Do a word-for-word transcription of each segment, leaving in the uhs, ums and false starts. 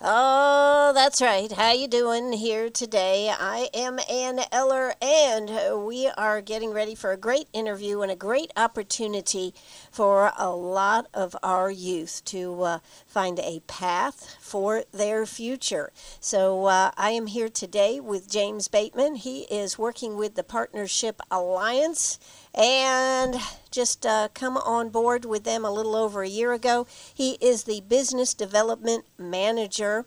Oh, that's right. How you doing here today? I am Ann Eller, and uh, we are getting ready for a great interview and a great opportunity for a lot of our youth to uh, find a path for their future. So uh, I am here today with James Bateman. He is working with the Partnership Alliance and just uh, come on board with them a little over a year ago. He is the business development manager.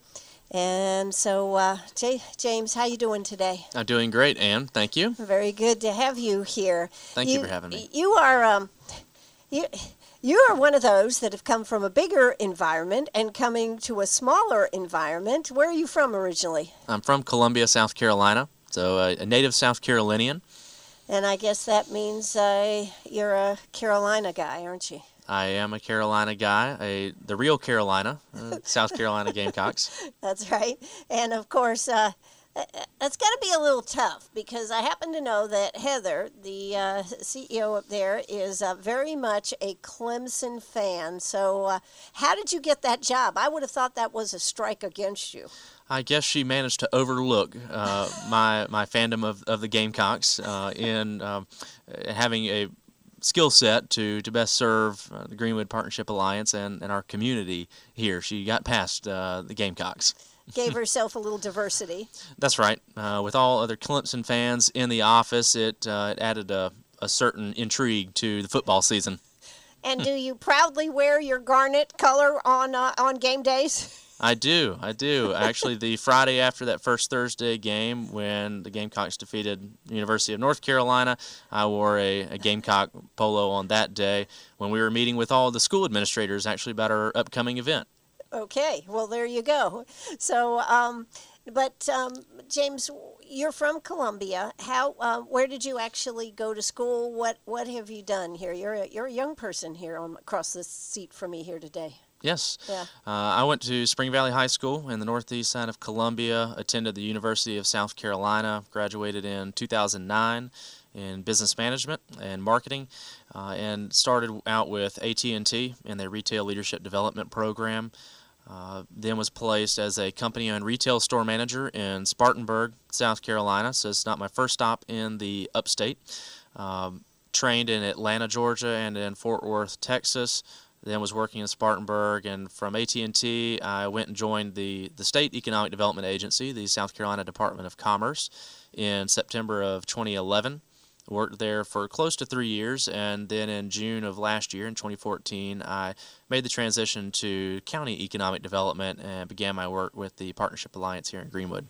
And so, uh, J- James, how you doing today? I'm doing great, Ann. Thank you. Very good to have you here. Thank you, you for having me. You are um, you. You are one of those that have come from a bigger environment and coming to a smaller environment. Where are you from originally? I'm from Columbia, South Carolina, so uh, a native South Carolinian. And I guess that means uh, you're a Carolina guy, aren't you? I am a Carolina guy, a the real Carolina, uh, South Carolina Gamecocks. That's right. And, of course, uh, that's got to be a little tough because I happen to know that Heather, the uh, C E O up there, is uh, very much a Clemson fan. So uh, how did you get that job? I would have thought that was a strike against you. I guess she managed to overlook uh, my my fandom of, of the Gamecocks uh, in um, having a skill set to, to best serve uh, the Greenwood Partnership Alliance and, and our community here. She got past uh, the Gamecocks. Gave herself a little diversity. That's right. Uh, with all other Clemson fans in the office, it, uh, it added a, a certain intrigue to the football season. And do you proudly wear your garnet color on uh, on game days? I do, I do. Actually, the Friday after that first Thursday game when the Gamecocks defeated the University of North Carolina, I wore a, a Gamecock polo on that day when we were meeting with all the school administrators actually about our upcoming event. Okay, well, there you go. So, um, but um, James, you're from Columbia. How, uh, where did you actually go to school? What, what have you done here? You're a, you're a young person here on across the seat from me here today. Yes. Yeah. Uh, I went to Spring Valley High School in the northeast side of Columbia, attended the University of South Carolina, graduated in two thousand nine in business management and marketing, uh, and started out with A T and T in their retail leadership development program. Uh, then was placed as a company-owned retail store manager in Spartanburg, South Carolina, so it's not my first stop in the upstate. Um, trained in Atlanta, Georgia, and in Fort Worth, Texas. Then was working in Spartanburg, and from A T and T, I went and joined the, the State Economic Development Agency, the South Carolina Department of Commerce, in September of twenty eleven. Worked there for close to three years, and then in June of last year, in twenty fourteen, I made the transition to County Economic Development and began my work with the Partnership Alliance here in Greenwood.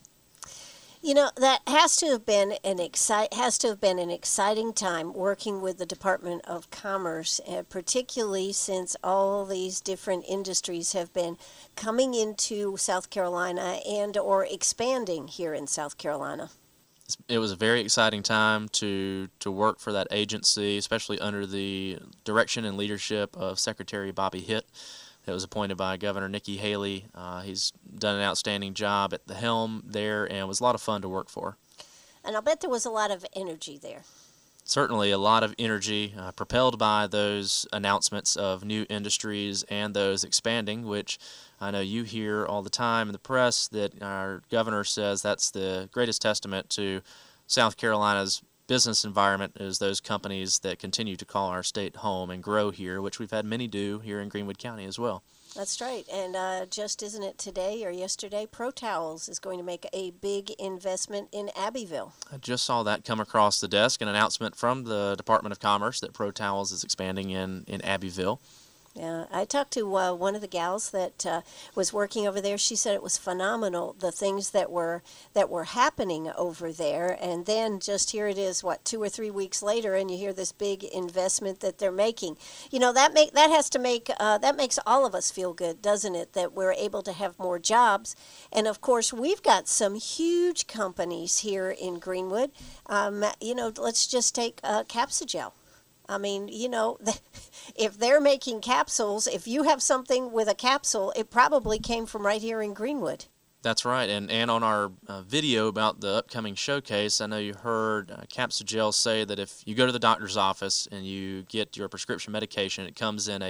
You know, that has to have been an excite has to have been an exciting time working with the Department of Commerce, uh, particularly since all these different industries have been coming into South Carolina and or expanding here in South Carolina. It was a very exciting time to to work for that agency, especially under the direction and leadership of Secretary Bobby Hitt, that was appointed by Governor Nikki Haley. Uh, he's done an outstanding job at the helm there, and it was a lot of fun to work for. And I'll bet there was a lot of energy there. Certainly a lot of energy, uh, propelled by those announcements of new industries and those expanding, which I know you hear all the time in the press that our governor says that's the greatest testament to South Carolina's business environment is those companies that continue to call our state home and grow here, which we've had many do here in Greenwood County as well. That's right. And uh, just isn't it today or yesterday, Pro Towels is going to make a big investment in Abbeville. I just saw that come across the desk, an announcement from the Department of Commerce that Pro Towels is expanding in, in Abbeville. Yeah, I talked to uh, one of the gals that uh, was working over there. She said it was phenomenal, the things that were that were happening over there. And then just here it is, what, two or three weeks later, and you hear this big investment that they're making. You know, that make that has to make uh, that makes all of us feel good, doesn't it? That we're able to have more jobs. And of course, we've got some huge companies here in Greenwood. Um, you know, let's just take uh, Capsugel. I mean, you know, if they're making capsules, if you have something with a capsule, it probably came from right here in Greenwood. That's right, and, and on our uh, video about the upcoming showcase, I know you heard uh, Capsugel say that if you go to the doctor's office and you get your prescription medication, it comes in a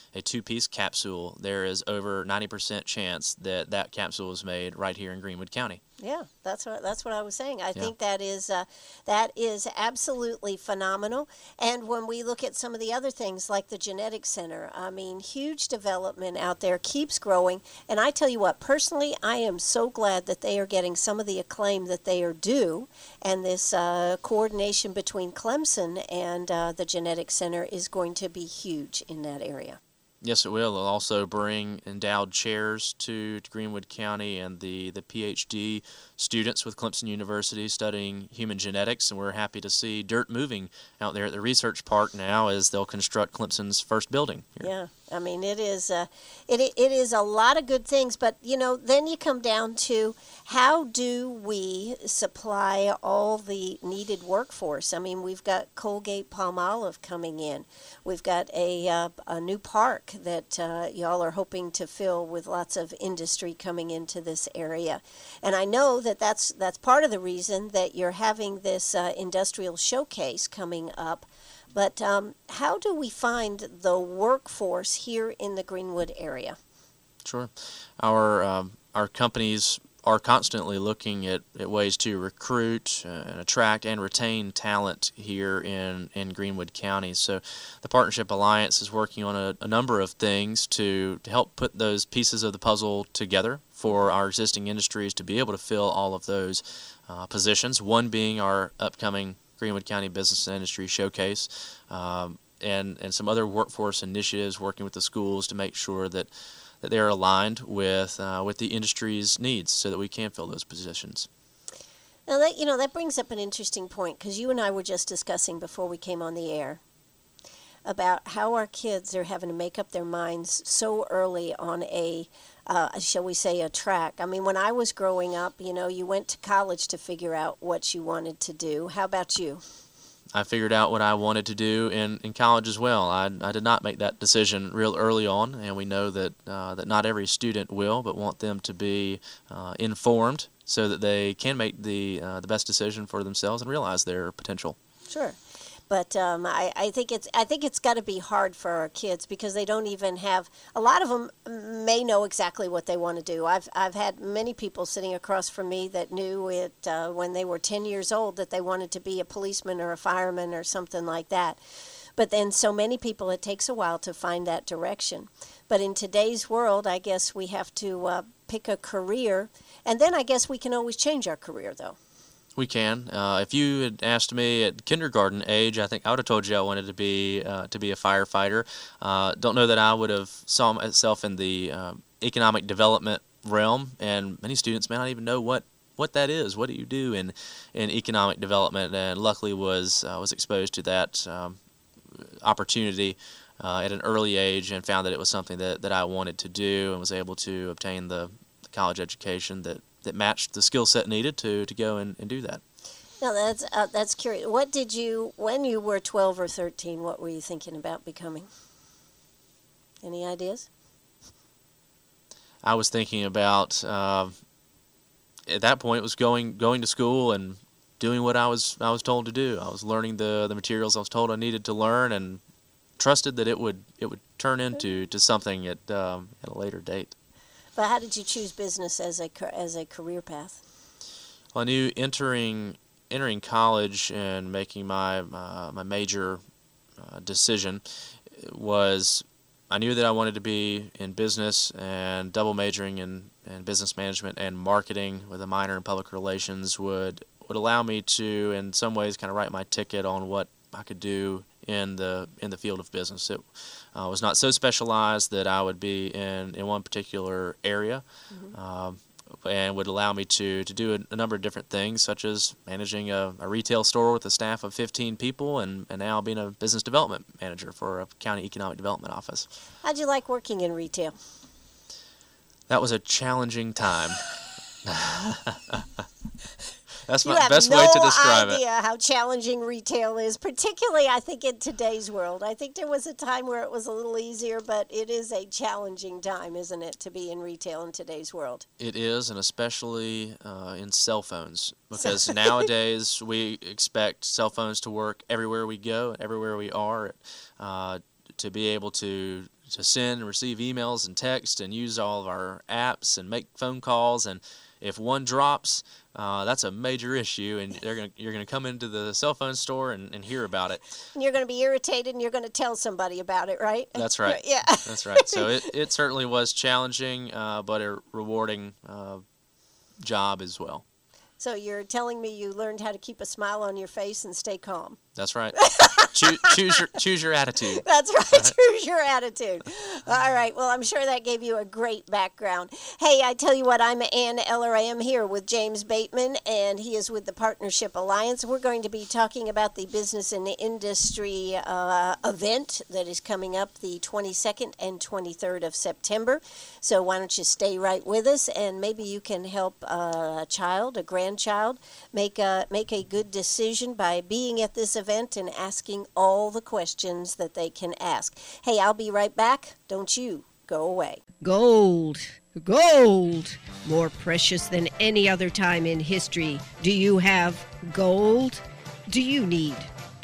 a two-piece capsule, there is over ninety percent chance that that capsule was made right here in Greenwood County. Yeah, that's what that's what I was saying. I Yeah. think that is uh, that is absolutely phenomenal. And when we look at some of the other things like the Genetics Center, I mean, huge development out there, keeps growing. And I tell you what, personally, I am so glad that they are getting some of the acclaim that they are due. And this uh, coordination between Clemson and uh, the Genetics Center is going to be huge in that area. Yes, it will. It'll also bring endowed chairs to, to Greenwood County and the, the PhD students with Clemson University studying human genetics, and we're happy to see dirt moving out there at the research park now as they'll construct Clemson's first building here. Yeah, I mean, it is uh, it it is a lot of good things, but you know, then you come down to how do we supply all the needed workforce? I mean, we've got Colgate Palmolive coming in, we've got a uh, a new park that uh, y'all are hoping to fill with lots of industry coming into this area, and I know that that's that's part of the reason that you're having this uh, industrial showcase coming up. But um, how do we find the workforce here in the Greenwood area? Sure. Our um, our companies are constantly looking at, at ways to recruit, uh, and attract, and retain talent here in, in Greenwood County. So the Partnership Alliance is working on a, a number of things to, to help put those pieces of the puzzle together for our existing industries to be able to fill all of those uh, positions, one being our upcoming Greenwood County Business and Industry Showcase, um, and, and some other workforce initiatives working with the schools to make sure that that they are aligned with uh, with the industry's needs so that we can fill those positions. Now, that, you know, that brings up an interesting point, because you and I were just discussing before we came on the air about how our kids are having to make up their minds so early on a, uh, shall we say, a track. I mean, when I was growing up, you know, you went to college to figure out what you wanted to do. How about you? I figured out what I wanted to do in, in college as well. I, I did not make that decision real early on, and we know that uh, that not every student will, but want them to be uh, informed so that they can make the uh, the best decision for themselves and realize their potential. Sure. But um, I, I think it's I think it's got to be hard for our kids, because they don't even have, a lot of them may know exactly what they want to do. I've I've had many people sitting across from me that knew it uh, when they were ten years old that they wanted to be a policeman or a fireman or something like that. But then so many people, it takes a while to find that direction. But in today's world, I guess we have to uh, pick a career, and then I guess we can always change our career, though. We can. Uh, if you had asked me at kindergarten age, I think I would have told you I wanted to be uh, to be a firefighter. Uh, don't know that I would have saw myself in the uh, economic development realm, and many students may not even know what, what that is. What do you do in in economic development? And luckily was uh, was exposed to that um, opportunity uh, at an early age, and found that it was something that, that I wanted to do, and was able to obtain the college education that. that matched the skill set needed to, to go and, and do that. Now, that's uh, that's curious. What did you, when you were twelve or thirteen, what were you thinking about becoming? Any ideas? I was thinking about, uh, at that point, it was going going to school and doing what I was I was told to do. I was learning the, the materials I was told I needed to learn, and trusted that it would it would turn into to something at um, at a later date. But how did you choose business as a as a career path? Well, I knew entering entering college and making my uh, my major uh, decision was, I knew that I wanted to be in business, and double majoring in, in business management and marketing with a minor in public relations would would allow me to, in some ways, kind of write my ticket on what I could do in the in the field of business. It uh, was not so specialized that I would be in, in one particular area, mm-hmm. um, and would allow me to, to do a, a number of different things, such as managing a, a retail store with a staff of fifteen people, and, and now being a business development manager for a county economic development office. How'd you like working in retail? That was a challenging time. That's you my have best no way to describe it. idea how challenging retail is, particularly, I think, in today's world. I think there was a time where it was a little easier, but it is a challenging time, isn't it, to be in retail in today's world? It is, and especially uh, in cell phones, because nowadays we expect cell phones to work everywhere we go, everywhere we are, uh, to be able to to send and receive emails and text and use all of our apps and make phone calls. And if one drops, uh, that's a major issue, and they're gonna, you're going to come into the cell phone store and, and hear about it. And you're going to be irritated, and you're going to tell somebody about it, right? That's right. Yeah. That's right. So it, it certainly was challenging, uh, but a rewarding uh, job as well. So you're telling me you learned how to keep a smile on your face and stay calm. That's right. choose, choose your choose your attitude. That's right. Choose your attitude. All right. Well, I'm sure that gave you a great background. Hey, I tell you what, I'm Ann Eller. I am here with James Bateman, and he is with the Partnership Alliance. We're going to be talking about the Business and Industry uh, event that is coming up the twenty-second and twenty-third of September. So why don't you stay right with us, and maybe you can help uh, a child, a grandchild, make a, make a good decision by being at this event and asking all the questions that they can ask. Hey, I'll be right back. Don't you go away. Gold. Gold. More precious than any other time in history. Do you have gold? Do you need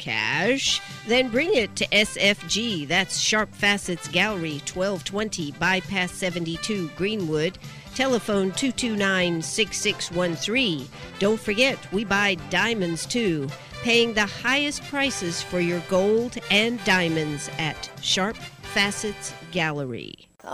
cash? Then bring it to S F G. That's Sharp Facets Gallery, twelve twenty Bypass seventy-two, Greenwood. Telephone two two nine, six six one three. Don't forget, we buy diamonds too. Paying the highest prices for your gold and diamonds at Sharp Facets Gallery.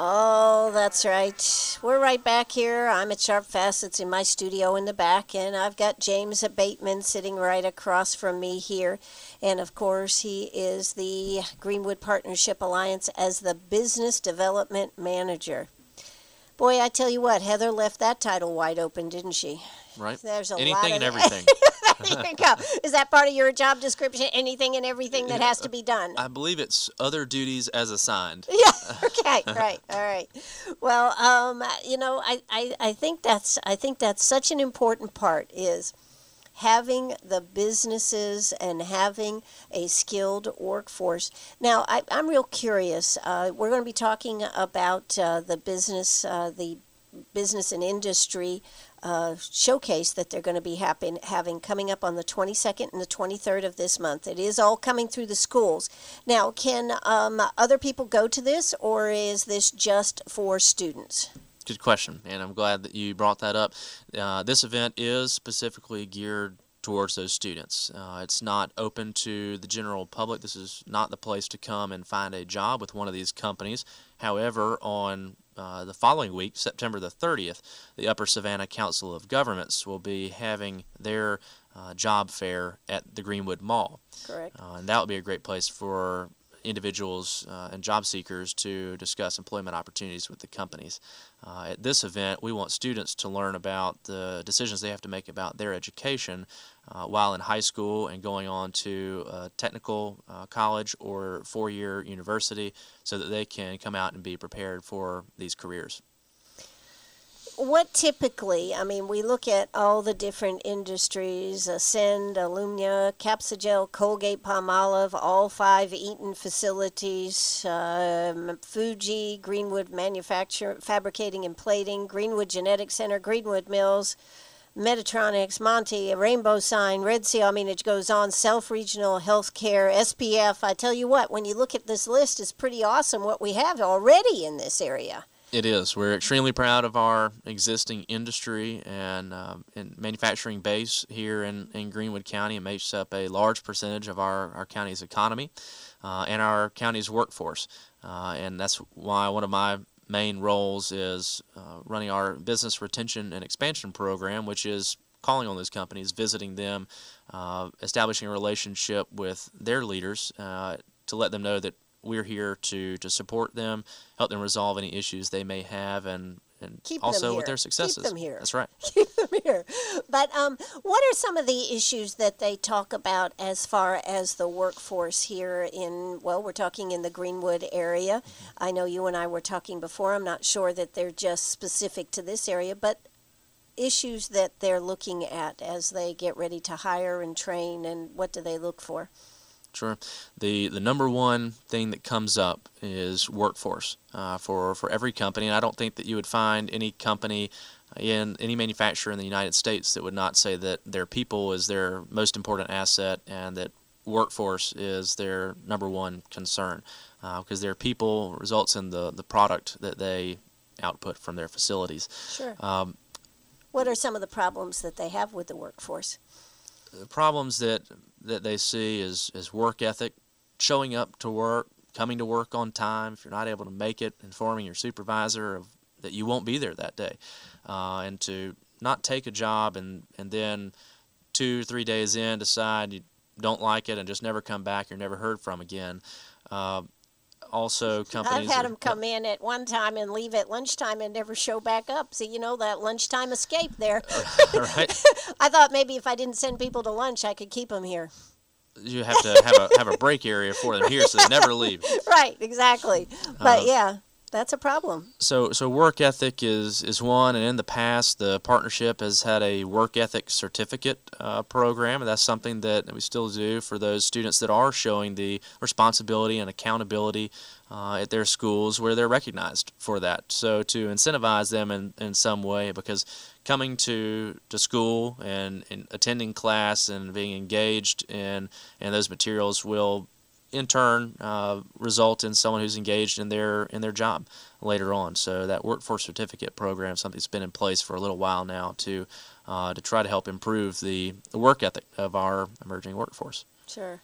Oh, that's right. We're right back here. I'm at Sharp Facets in my studio in the back, and I've got James Bateman sitting right across from me here. And, of course, he is the Greenwood Partnership Alliance as the Business Development Manager. Boy, I tell you what, Heather left that title wide open, didn't she? Right. There's a Anything lot of and everything. There you go. Is that part of your job description? Anything and everything that has to be done? I believe it's other duties as assigned. Yeah. Okay. Right. All right. Well, um, you know, I, I, I think that's I think that's such an important part is having the businesses and having a skilled workforce. Now, I, I'm real curious. Uh, we're going to be talking about uh, the business, uh, the business and industry uh, showcase that they're going to be happen, having coming up on the twenty-second and the twenty-third of this month. It is all coming through the schools. Now, can um, other people go to this, or is this just for students? Good question, and I'm glad that you brought that up. Uh, this event is specifically geared towards those students. Uh, it's not open to the general public. This is not the place to come and find a job with one of these companies. However, on uh, the following week, September the thirtieth, the Upper Savannah Council of Governments will be having their uh, job fair at the Greenwood Mall. Correct. Uh, and that would be a great place for individuals uh, and job seekers to discuss employment opportunities with the companies. Uh, at this event, we want students to learn about the decisions they have to make about their education uh, while in high school and going on to a technical uh, college or four-year university so that they can come out and be prepared for these careers. What typically, I mean, we look at all the different industries, Ascend, Alumnia, Capsugel, Colgate, Palmolive, all five Eaton facilities, um, Fuji, Greenwood Manufacture, Fabricating and Plating, Greenwood Genetics Center, Greenwood Mills, Metatronics, Monty, Rainbow Sign, Red Seal, I mean, it goes on, Self-Regional Healthcare, S P F. I tell you what, when you look at this list, it's pretty awesome what we have already in this area. It is. We're extremely proud of our existing industry and, um, and manufacturing base here in, in Greenwood County. It makes up a large percentage of our, our county's economy uh, and our county's workforce. Uh, and that's why one of my main roles is uh, running our business retention and expansion program, which is calling on those companies, visiting them, uh, establishing a relationship with their leaders uh, to let them know that we're here to, to support them, help them resolve any issues they may have, and, and Keep also them with here. their successes. Keep them here. That's right. Keep them here. But um, what are some of the issues that they talk about as far as the workforce here in, well, we're talking in the Greenwood area. I know you and I were talking before. I'm not sure that they're just specific to this area, but issues that they're looking at as they get ready to hire and train, and what do they look for? Sure. The the number one thing that comes up is workforce uh, for, for every company. And I don't think that you would find any company in any manufacturer in the United States that would not say that their people is their most important asset and that workforce is their number one concern. because their people results in the, the product that they output from their facilities. Sure. Um, what are some of the problems that they have with the workforce? the problems that, that they see is, is work ethic, showing up to work, coming to work on time. If you're not able to make it, informing your supervisor of that you won't be there that day, uh, and to not take a job and, and then two or three days in decide you don't like it and just never come back, you're never heard from again. Uh, also, companies... I've had are, them come in at one time and leave at lunchtime and never show back up. So, you know, that lunchtime escape there. Right. I thought maybe if I didn't send people to lunch, I could keep them here. You have to have a have a break area for them here so they never leave. Right, exactly. But, Uh, yeah, that's a problem. So, so work ethic is, is one, and in the past, the partnership has had a work ethic certificate uh, program, and that's something that we still do for those students that are showing the responsibility and accountability uh, at their schools where they're recognized for that. So to incentivize them in, in some way, because coming to, to school and, and attending class and being engaged in, in those materials will in turn uh, result in someone who's engaged in their in their job later on. So that workforce certificate program is something that's been in place for a little while now to uh, to try to help improve the, the work ethic of our emerging workforce. Sure.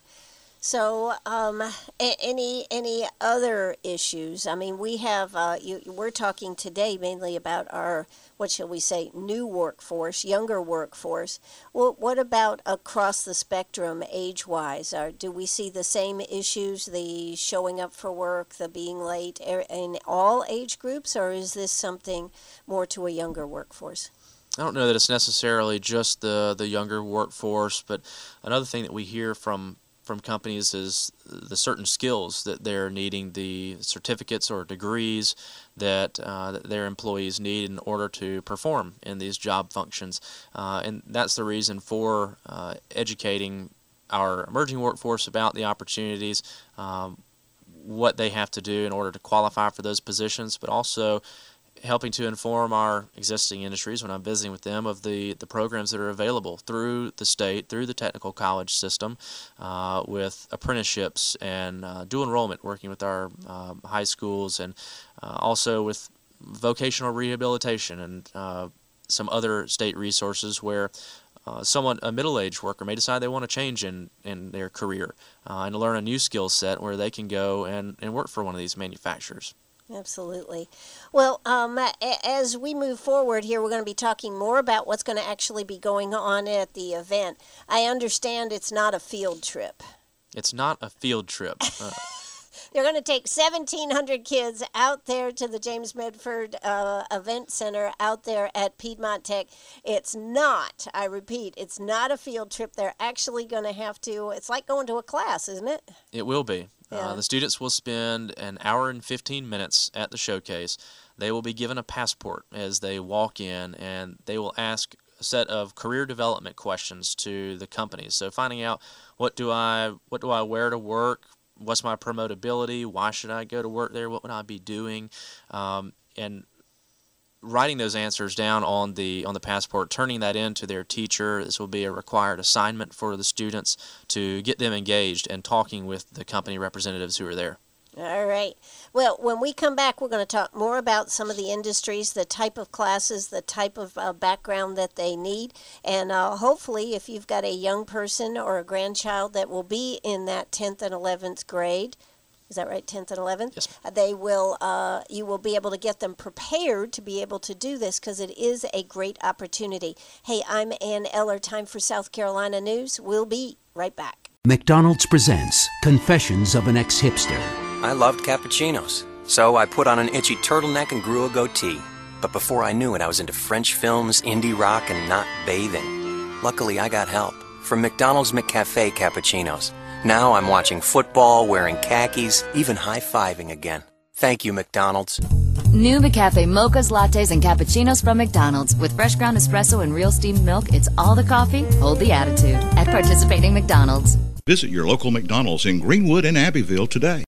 So, um, a- any any other issues? I mean, we have. Uh, you, we're talking today mainly about our, what shall we say, new workforce, younger workforce. Well, what about across the spectrum, age-wise? Are, do we see the same issues, the showing up for work, the being late, er, in all age groups, or is this something more to a younger workforce? I don't know that it's necessarily just the the younger workforce, but another thing that we hear from from companies is the certain skills that they're needing, the certificates or degrees that, uh, that their employees need in order to perform in these job functions. Uh, and that's the reason for uh, educating our emerging workforce about the opportunities, um, what they have to do in order to qualify for those positions, but also helping to inform our existing industries when I'm visiting with them of the, the programs that are available through the state, through the technical college system, uh, with apprenticeships and uh, dual enrollment, working with our uh, high schools, and uh, also with vocational rehabilitation and uh, some other state resources where uh, someone, a middle-aged worker, may decide they want to change in, in their career uh, and learn a new skill set where they can go and, and work for one of these manufacturers. Absolutely. Well, um, as we move forward here, we're going to be talking more about what's going to actually be going on at the event. I understand it's not a field trip. It's not a field trip. Uh, They're going to take seventeen hundred kids out there to the James Medford uh, Event Center out there at Piedmont Tech. It's not, I repeat, it's not a field trip. They're actually going to have to, it's like going to a class, isn't it? It will be. Yeah. Uh, the students will spend an hour and fifteen minutes at the showcase. They will be given a passport as they walk in, and they will ask a set of career development questions to the companies. So finding out what do I what do I wear to work, what's my promotability, why should I go to work there, what would I be doing, um, and writing those answers down on the on the passport, turning that in to their teacher. This will be a required assignment for the students to get them engaged and talking with the company representatives who are there. All right. Well, when we come back, we're going to talk more about some of the industries, the type of classes, the type of uh, background that they need. And uh, hopefully, if you've got a young person or a grandchild that will be in that tenth and eleventh grade, is that right, tenth and eleventh? Yes. Uh, They will, uh, you will be able to get them prepared to be able to do this because it is a great opportunity. Hey, I'm Ann Eller. Time for South Carolina News. We'll be right back. McDonald's presents Confessions of an Ex-Hipster. I loved cappuccinos, so I put on an itchy turtleneck and grew a goatee. But before I knew it, I was into French films, indie rock, and not bathing. Luckily, I got help from McDonald's McCafe cappuccinos. Now I'm watching football, wearing khakis, even high-fiving again. Thank you, McDonald's. New McCafe mochas, lattes, and cappuccinos from McDonald's. With fresh ground espresso and real steamed milk, it's all the coffee, hold the attitude. At participating McDonald's. Visit your local McDonald's in Greenwood and Abbeville today.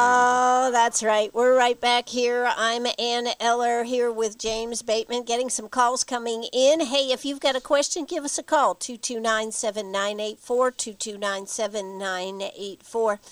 Oh, that's right. We're right back here. I'm Ann Eller here with James Bateman, getting some calls coming in. Hey, if you've got a question, give us a call, two two nine, seven nine eight four, two two nine, seven nine eight four.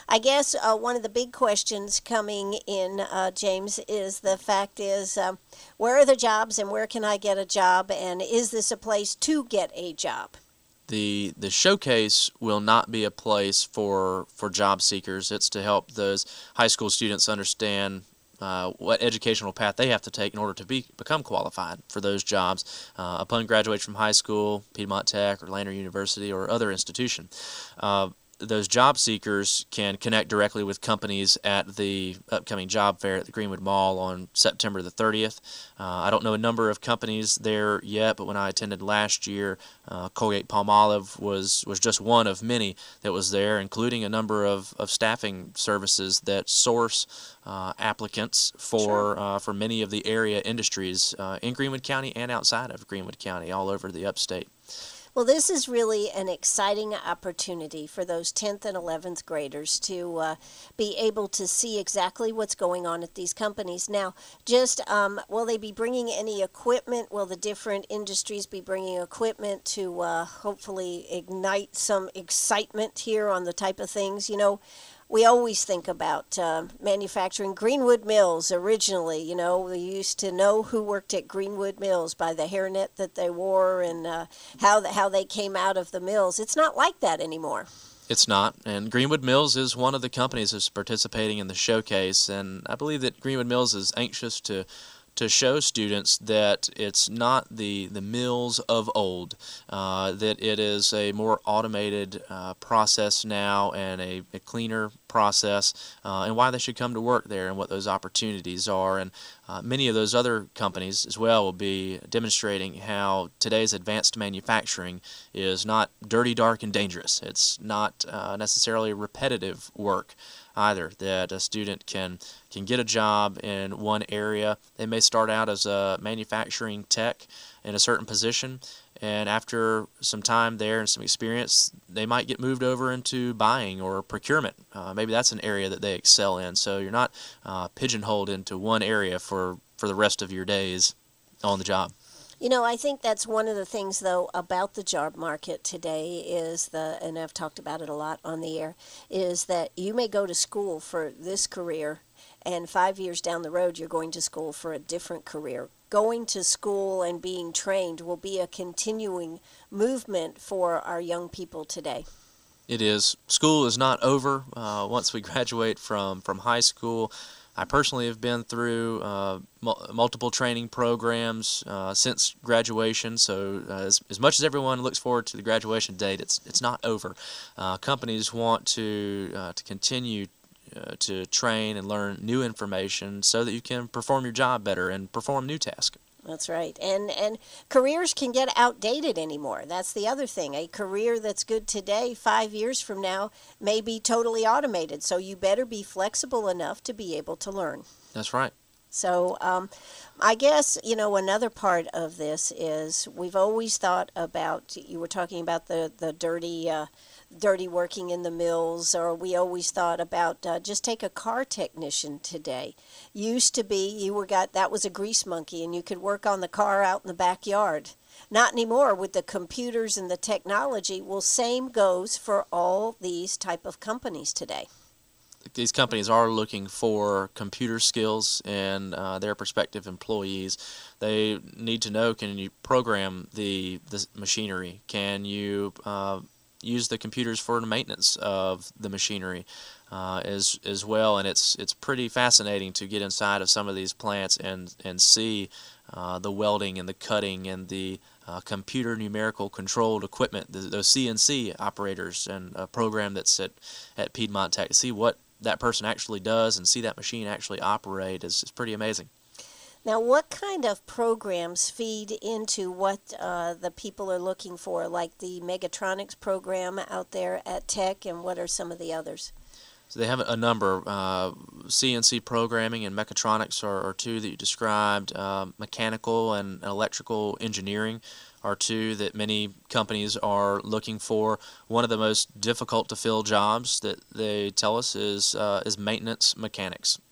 I guess uh, one of the big questions coming in, uh, James, is the fact is um, where are the jobs and where can I get a job, and is this a place to get a job? The the showcase will not be a place for for job seekers. It's to help those high school students understand uh, what educational path they have to take in order to be become qualified for those jobs uh, upon graduation from high school, Piedmont Tech or Lander University or other institution. Uh, those job seekers can connect directly with companies at the upcoming job fair at the Greenwood Mall on September the thirtieth. Uh, I don't know a number of companies there yet, but when I attended last year, uh, Colgate-Palmolive was, was just one of many that was there, including a number of, of staffing services that source uh, applicants for Sure. uh, for many of the area industries uh, in Greenwood County and outside of Greenwood County, all over the upstate. Well, this is really an exciting opportunity for those tenth and eleventh graders to uh, be able to see exactly what's going on at these companies. Now, just um, will they be bringing any equipment? Will the different industries be bringing equipment to uh, hopefully ignite some excitement here on the type of things? You know, we always think about uh, manufacturing. Greenwood Mills originally, you know, we used to know who worked at Greenwood Mills by the hairnet that they wore and uh, how the, how they came out of the mills. It's not like that anymore. It's not, and Greenwood Mills is one of the companies that's participating in the showcase, and I believe that Greenwood Mills is anxious to to show students that it's not the, the mills of old, uh, that it is a more automated uh, process now and a, a cleaner process, uh, and why they should come to work there and what those opportunities are. And uh, many of those other companies as well will be demonstrating how today's advanced manufacturing is not dirty, dark, and dangerous. It's not uh, necessarily repetitive work either, that a student can can get a job in one area. They may start out as a manufacturing tech in a certain position, and after some time there and some experience, they might get moved over into buying or procurement. Uh, maybe that's an area that they excel in, so you're not uh, pigeonholed into one area for, for the rest of your days on the job. You know, I think that's one of the things, though, about the job market today is the, and I've talked about it a lot on the air, is that you may go to school for this career, and five years down the road, you're going to school for a different career. Going to school and being trained will be a continuing movement for our young people today. It is. School is not over uh, once we graduate from, from high school. I personally have been through uh, mul- multiple training programs uh, since graduation, so uh, as, as much as everyone looks forward to the graduation date, it's it's not over. Uh, companies want to uh, to continue uh, to train and learn new information so that you can perform your job better and perform new tasks. That's right. And and careers can get outdated anymore. That's the other thing. A career that's good today, five years from now, may be totally automated. So you better be flexible enough to be able to learn. That's right. So um, I guess, you know, another part of this is we've always thought about, you were talking about the, the dirty uh, dirty working in the mills, or we always thought about uh, just take a car technician today. Used to be you were got that was a grease monkey and you could work on the car out in the backyard. Not anymore with the computers and the technology. Well, same goes for all these type of companies today. These companies are looking for computer skills in uh, their prospective employees. They need to know, can you program the, the machinery? Can you uh, use the computers for the maintenance of the machinery uh, as as well? And it's it's pretty fascinating to get inside of some of these plants and, and see uh, the welding and the cutting and the uh, computer numerical controlled equipment, the, those C N C operators, and a program that's at, at Piedmont Tech. See what that person actually does and see that machine actually operate is, is pretty amazing. Now, what kind of programs feed into what uh, the people are looking for, like the Megatronics program out there at Tech, and what are some of the others? So they have a number. Uh, C N C programming and mechatronics are, are two that you described. Uh, mechanical and electrical engineering are two that many companies are looking for. One of the most difficult to fill jobs that they tell us is uh, is maintenance mechanics.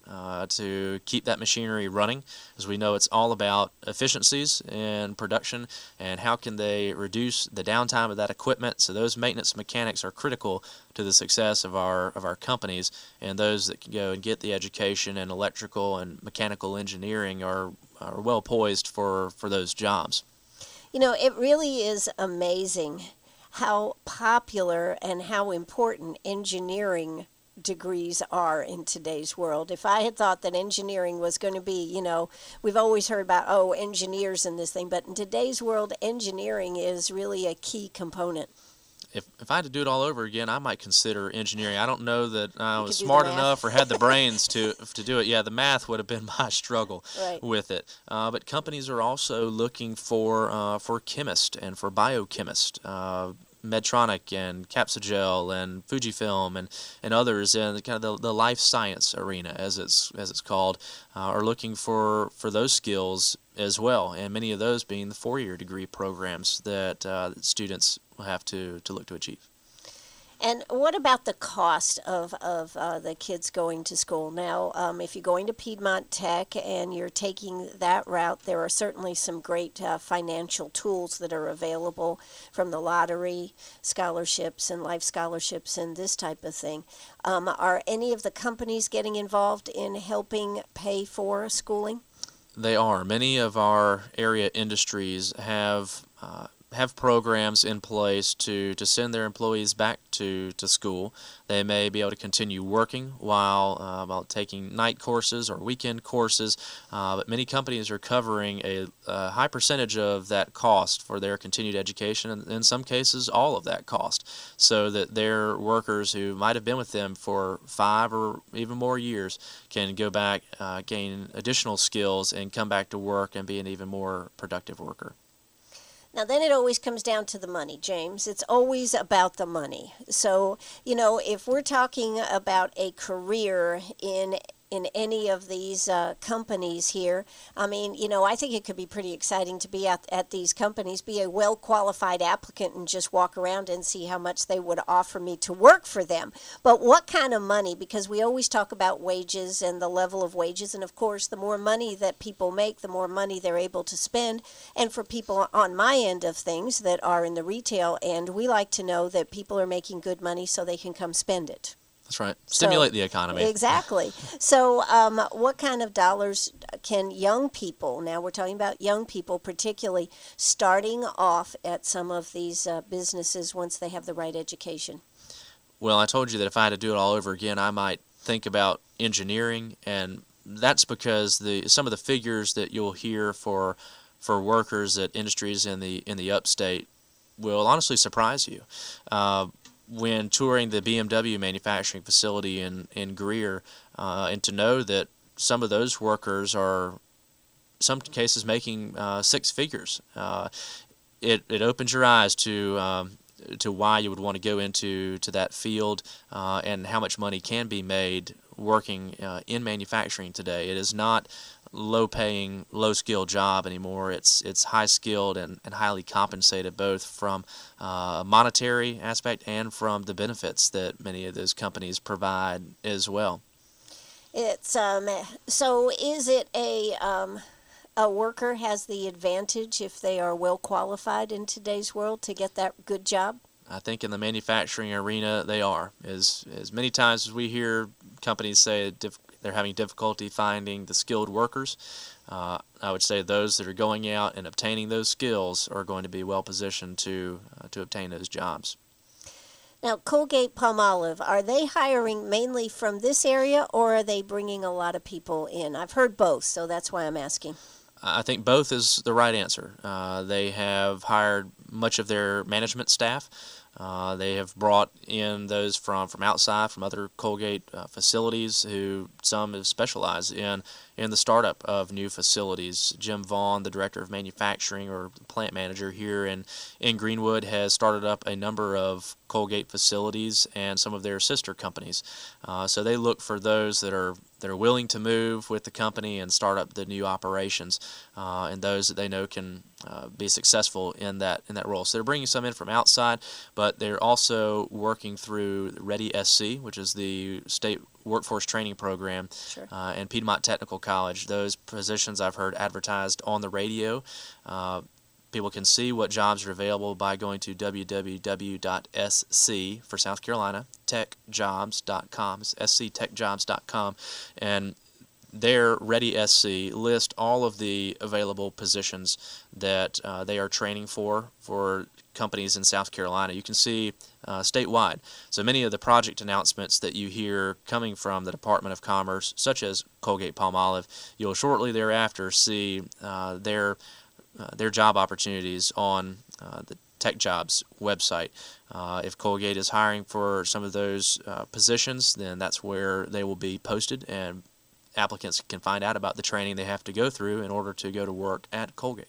uh, to keep that machinery running, as we know it's all about efficiencies in production and how can they reduce the downtime of that equipment. So those maintenance mechanics are critical to the success of our of our companies, and those that can go and get the education in electrical and mechanical engineering are, are well poised for, for those jobs. You know, it really is amazing how popular and how important engineering degrees are in today's world. If I had thought that engineering was going to be, you know, we've always heard about, oh, engineers and this thing, but in today's world, engineering is really a key component. If, if I had to do it all over again, I might consider engineering. I don't know that I You was could do the smart math. enough or had the brains to to do it. Yeah, the math would have been my struggle Right. with it. Uh, but companies are also looking for uh, for chemists and for biochemists. Uh, Medtronic and Capsugel and Fujifilm and, and others in the, kind of the, the life science arena, as it's as it's called, uh, are looking for, for those skills as well. And many of those being the four-year degree programs that, uh, that students will have to, to look to achieve. And what about the cost of, of uh, the kids going to school? Now, um, if you're going to Piedmont Tech and you're taking that route, there are certainly some great uh, financial tools that are available from the lottery, scholarships, and life scholarships, and this type of thing. Um, are any of the companies getting involved in helping pay for schooling? They are. Many of our area industries have uh, have programs in place to, to send their employees back to, to school. They may be able to continue working while, uh, while taking night courses or weekend courses, uh, but many companies are covering a, a high percentage of that cost for their continued education, and in some cases all of that cost, so that their workers who might have been with them for five or even more years can go back, uh, gain additional skills, and come back to work and be an even more productive worker. Now, then it always comes down to the money, James. It's always about the money. So, you know, if we're talking about a career in in any of these uh, companies here, I mean, you know, I think it could be pretty exciting to be at, at these companies, be a well-qualified applicant and just walk around and see how much they would offer me to work for them. But what kind of money? Because we always talk about wages and the level of wages, and of course, the more money that people make, the more money they're able to spend. And for people on my end of things that are in the retail end, we like to know that people are making good money so they can come spend it. That's right. Stimulate So- the economy. Exactly. So um, what kind of dollars can young people, now we're talking about young people particularly, starting off at some of these uh, businesses once they have the right education? Well, I told you that if I had to do it all over again, I might think about engineering, and that's because the some of the figures that you'll hear for for workers at industries in the in the upstate will honestly surprise you. Uh, when touring the B M W manufacturing facility in, in Greer, uh, and to know that some of those workers are, some cases, making uh, six figures, uh, it, it opens your eyes to um, to why you would want to go into to that field, uh, and how much money can be made working uh, in manufacturing today. It is not low-paying, low-skilled job anymore. It's it's high-skilled and, and highly compensated, both from uh, a monetary aspect and from the benefits that many of those companies provide as well. It's um, so is it a um, a worker has the advantage if they are well qualified in today's world to get that good job? I think in the manufacturing arena they are. As as many times as we hear companies say diff- they're having difficulty finding the skilled workers, uh, I would say those that are going out and obtaining those skills are going to be well positioned to uh, to obtain those jobs. Now, Colgate-Palmolive, are they hiring mainly from this area, or are they bringing a lot of people in? I've heard both, so that's why I'm asking. I think both is the right answer. Uh, they have hired much of their management staff. Uh, they have brought in those from, from outside, from other Colgate uh, facilities, who some have specialized in in the startup of new facilities. Jim Vaughn, the director of manufacturing or plant manager here in, in Greenwood, has started up a number of Colgate facilities and some of their sister companies. Uh, so they look for those that are that are willing to move with the company and start up the new operations, uh, and those that they know can uh, be successful in that in that role. So they're bringing some in from outside, but they're also working through Ready S C, which is the state workforce training program, Sure. uh, and Piedmont Technical College. Those positions I've heard advertised on the radio. Uh, people can see what jobs are available by going to w w w dot s c for South Carolina tech jobs dot com. It's s c tech jobs dot com, and their Ready S C list all of the available positions that uh, they are training for for companies in South Carolina. You can see uh, statewide. So many of the project announcements that you hear coming from the Department of Commerce, such as Colgate-Palmolive, you'll shortly thereafter see uh, their uh, their job opportunities on uh, the Tech Jobs website. Uh, if Colgate is hiring for some of those uh, positions, then that's where they will be posted, and applicants can find out about the training they have to go through in order to go to work at Colgate.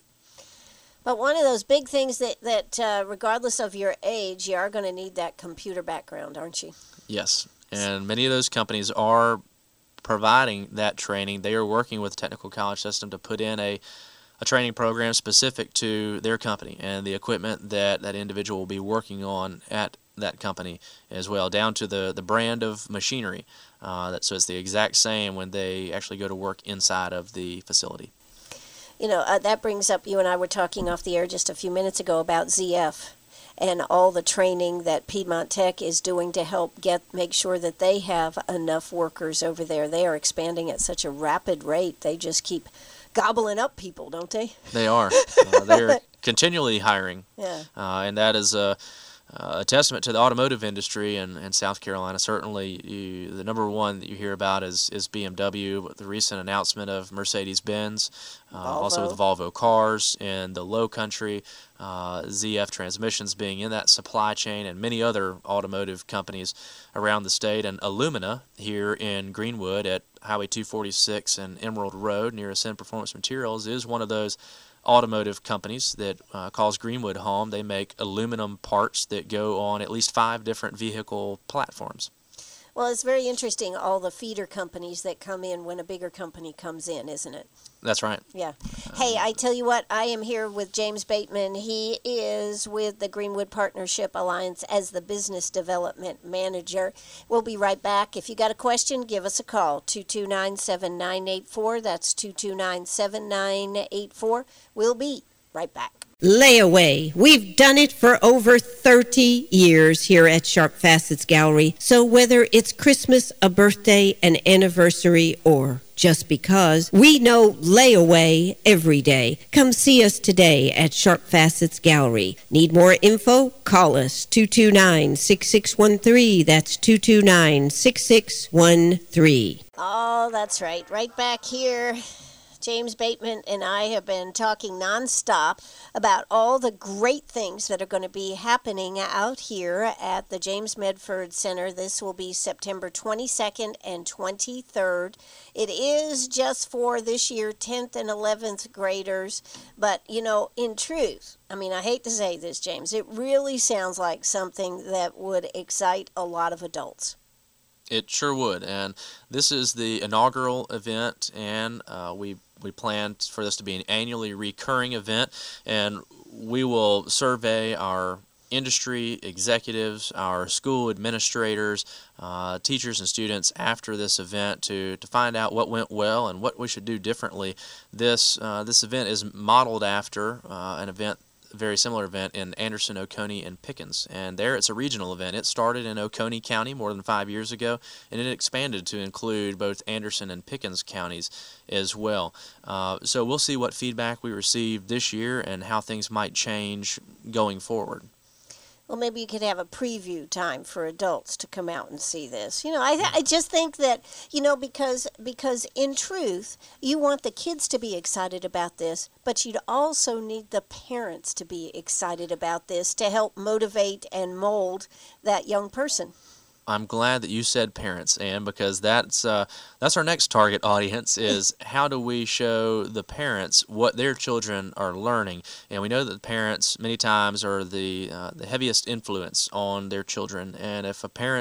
But one of those big things that, that uh, regardless of your age, you are going to need that computer background, aren't you? Yes, and many of those companies are providing that training. They are working with the Technical College System to put in a, a training program specific to their company and the equipment that that individual will be working on at that company as well, down to the, the brand of machinery. Uh, that, so it's the exact same when they actually go to work inside of the facility. You know, uh, that brings up, you and I were talking off the air just a few minutes ago about Z F and all the training that Piedmont Tech is doing to help get make sure that they have enough workers over there. They are expanding at such a rapid rate. They just keep gobbling up people, don't they? They are. Uh, they're continually hiring. Yeah. Uh, and that is a, a testament to the automotive industry in, in South Carolina. Certainly, you, the number one that you hear about is, is B M W, with the recent announcement of Mercedes-Benz, uh, also with Volvo cars in the Low Country, uh, Z F Transmissions being in that supply chain, and many other automotive companies around the state. And Illumina here in Greenwood at Highway two forty-six and Emerald Road near Ascend Performance Materials is one of those automotive companies that uh, calls Greenwood home. They make aluminum parts that go on at least five different vehicle platforms. Well, it's very interesting, all the feeder companies that come in when a bigger company comes in, isn't it? That's right. Yeah. Hey, I tell you what, I am here with James Bateman. He is with the Greenwood Partnership Alliance as the Business Development Manager. We'll be right back. If you got a question, give us a call, two two nine, seven nine eight four. That's two two nine, seven nine eight four. We'll be right back. Layaway. We've done it for over thirty years here at Sharp Facets Gallery. So whether it's Christmas, a birthday, an anniversary, or just because, we know layaway every day. Come see us today at Sharp Facets Gallery. Need more info? Call us, two two nine, six six one three. That's two two nine, six six one three. Oh, that's right. Right back here. James Bateman and I have been talking nonstop about all the great things that are going to be happening out here at the James Medford Center. This will be September twenty-second and twenty-third. It is just for this year tenth and eleventh graders, but you know, in truth, I mean, I hate to say this, James, it really sounds like something that would excite a lot of adults. It sure would, and this is the inaugural event, and uh, we we plan for this to be an annually recurring event, and we will survey our industry executives, our school administrators, uh, teachers and students after this event to, to find out what went well and what we should do differently. This uh, this event is modeled after uh, an event very similar event in Anderson, Oconee, and Pickens. And there it's a regional event. It started in Oconee County more than five years ago, and it expanded to include both Anderson and Pickens counties as well. Uh, so we'll see what feedback we receive this year and how things might change going forward. Well, maybe you could have a preview time for adults to come out and see this. You know, I th- I just think that, you know, because because in truth, you want the kids to be excited about this, but you'd also need the parents to be excited about this to help motivate and mold that young person. I'm glad that you said parents, Ann, because that's uh, that's our next target audience is how do we show the parents what their children are learning? And we know that the parents many times are the uh, the heaviest influence on their children. And if a parent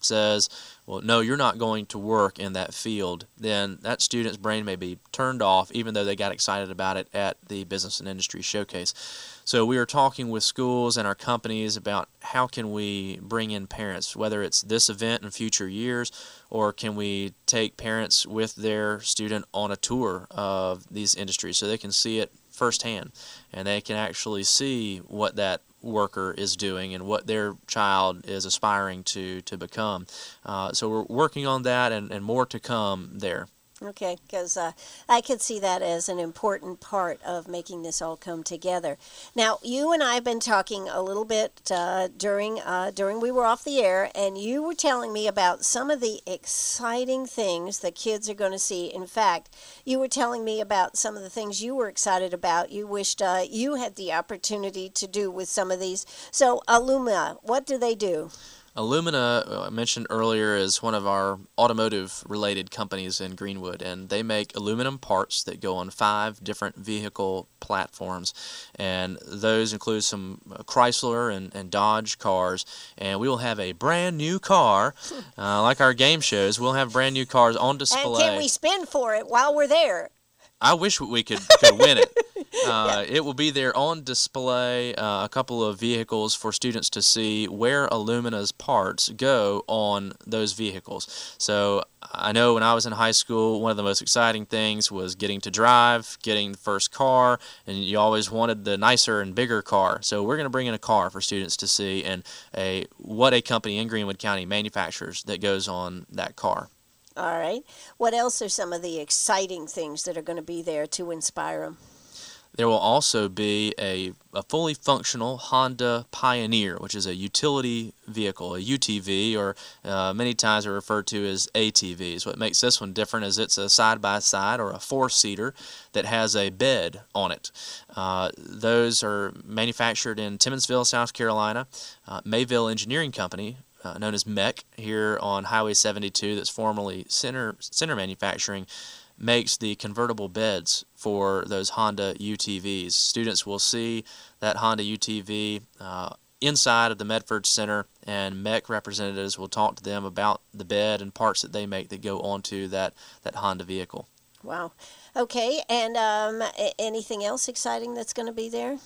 says, well, no, you're not going to work in that field, then that student's brain may be turned off even though they got excited about it at the Business and Industry Showcase. So we are talking with schools and our companies about how can we bring in parents, whether it's this event in future years, or can we take parents with their student on a tour of these industries so they can see it firsthand and they can actually see what that worker is doing and what their child is aspiring to to become. Uh, so we're working on that, and, and more to come there. Okay, because uh, I could see that as an important part of making this all come together. Now, you and I have been talking a little bit uh, during uh, during we were off the air, and you were telling me about some of the exciting things the kids are going to see. In fact, you were telling me about some of the things you were excited about. You wished uh, you had the opportunity to do with some of these. So, Illumina, what do they do? Illumina, I mentioned earlier, is one of our automotive-related companies in Greenwood, and they make aluminum parts that go on five different vehicle platforms, and those include some Chrysler and, and Dodge cars, and we will have a brand new car, uh, like our game shows, we'll have brand new cars on display. And can we spin for it while we're there? I wish we could, could win it. Uh, yeah. It will be there on display, uh, a couple of vehicles for students to see where Illumina's parts go on those vehicles. So I know when I was in high school, one of the most exciting things was getting to drive, getting the first car, and you always wanted the nicer and bigger car. So we're going to bring in a car for students to see and a what a company in Greenwood County manufactures that goes on that car. All right. What else are some of the exciting things that are going to be there to inspire them? There will also be a, a fully functional Honda Pioneer, which is a utility vehicle, a U T V, or uh, many times are referred to as A T Vs. What makes this one different is it's a side-by-side or a four-seater that has a bed on it. Uh, those are manufactured in Timmonsville, South Carolina. Uh, Mayville Engineering Company, Uh, known as M E C, here on Highway seventy-two, that's formerly Center, Center Manufacturing, makes the convertible beds for those Honda U T Vs. Students will see that Honda U T V uh, inside of the Medford Center, and M E C representatives will talk to them about the bed and parts that they make that go onto that, that Honda vehicle. Wow. Okay, and um, anything else exciting that's going to be there?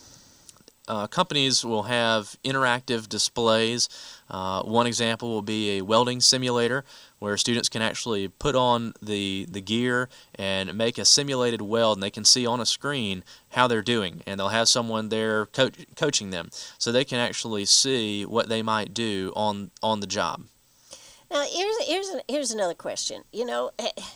Uh, companies will have interactive displays. Uh, one example will be a welding simulator where students can actually put on the, the gear and make a simulated weld, and they can see on a screen how they're doing, and they'll have someone there coach, coaching them so they can actually see what they might do on, on the job. Now, here's, here's, here's another question. You know,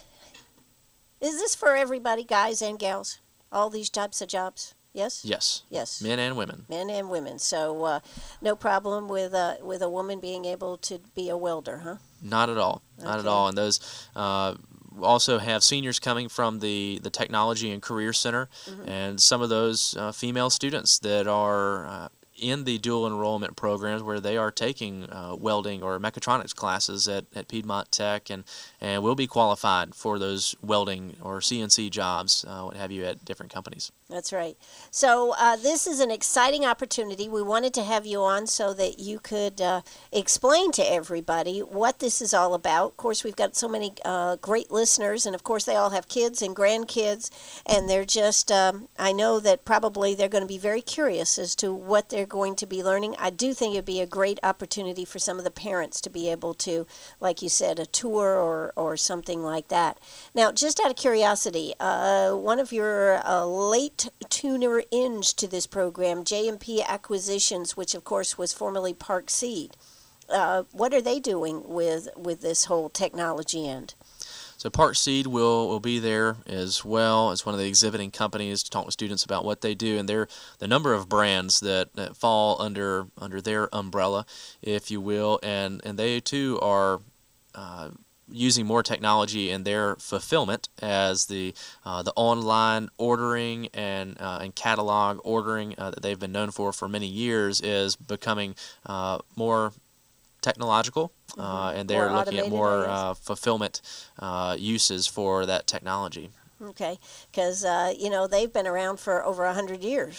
is this for everybody, guys and gals, all these types of jobs? Yes? Yes. Yes. Men and women. Men and women. So uh, no problem with uh, with a woman being able to be a welder, huh? Not at all. Not Okay. at all. And those uh, also have seniors coming from the, the Technology and Career Center, mm-hmm. and some of those uh, female students that are uh, in the dual enrollment programs where they are taking uh, welding or mechatronics classes at, at Piedmont Tech, and, and will be qualified for those welding or C N C jobs, uh, what have you, at different companies. That's right. So uh, this is an exciting opportunity. We wanted to have you on so that you could uh, explain to everybody what this is all about. Of course, we've got so many uh, great listeners, and of course they all have kids and grandkids, and they're just, um, I know that probably they're going to be very curious as to what they're going to be learning. I do think it would be a great opportunity for some of the parents to be able to, like you said, a tour or, or something like that. Now, just out of curiosity, uh, one of your uh, late tuner-ins to this program, J M P Acquisitions, which of course was formerly Park Seed. Uh, what are they doing with with this whole technology end? So Park Seed will, will be there as well as one of the exhibiting companies to talk with students about what they do, and their the number of brands that, that fall under under their umbrella, if you will, and, and they too are uh, using more technology in their fulfillment, as the uh, the online ordering and uh, and catalog ordering uh, that they've been known for for many years is becoming uh, more technological, uh, and they're More looking at automated, more I guess. uh, fulfillment uh, uses for that technology. Okay, because uh, you know they've been around for over a hundred years.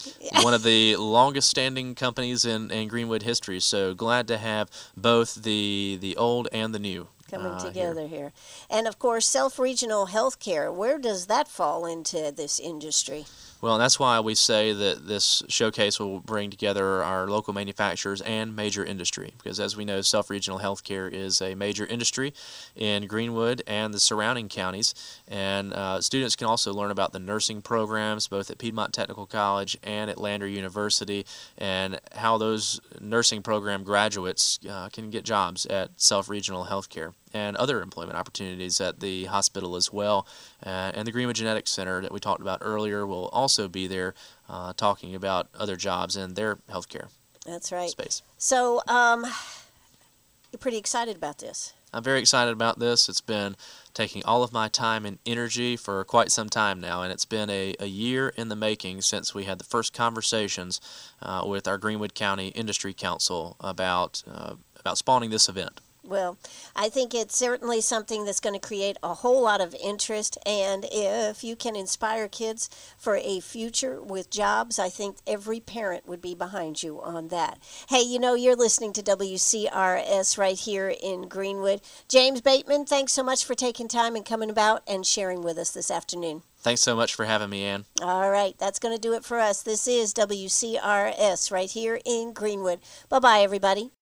one of the longest-standing companies in, in Greenwood history. So glad to have both the the old and the new coming uh, together here. here. And of course, self-regional healthcare, where does that fall into this industry? Well, that's why we say that this showcase will bring together our local manufacturers and major industry, because as we know, self-regional healthcare is a major industry in Greenwood and the surrounding counties, and uh, students can also learn about the nursing programs both at Piedmont Technical College and at Lander University, and how those nursing program graduates uh, can get jobs at self-regional healthcare and other employment opportunities at the hospital as well. Uh, and the Greenwood Genetics Center that we talked about earlier will also be there uh, talking about other jobs in their healthcare That's right. space. So um, you're pretty excited about this. I'm very excited about this. It's been taking all of my time and energy for quite some time now, and it's been a, a year in the making since we had the first conversations uh, with our Greenwood County Industry Council about, uh, about spawning this event. Well, I think it's certainly something that's going to create a whole lot of interest, and if you can inspire kids for a future with jobs, I think every parent would be behind you on that. Hey, you know, you're listening to W C R S right here in Greenwood. James Bateman, thanks so much for taking time and coming about and sharing with us this afternoon. Thanks so much for having me, Ann. All right, that's going to do it for us. This is W C R S right here in Greenwood. Bye-bye, everybody.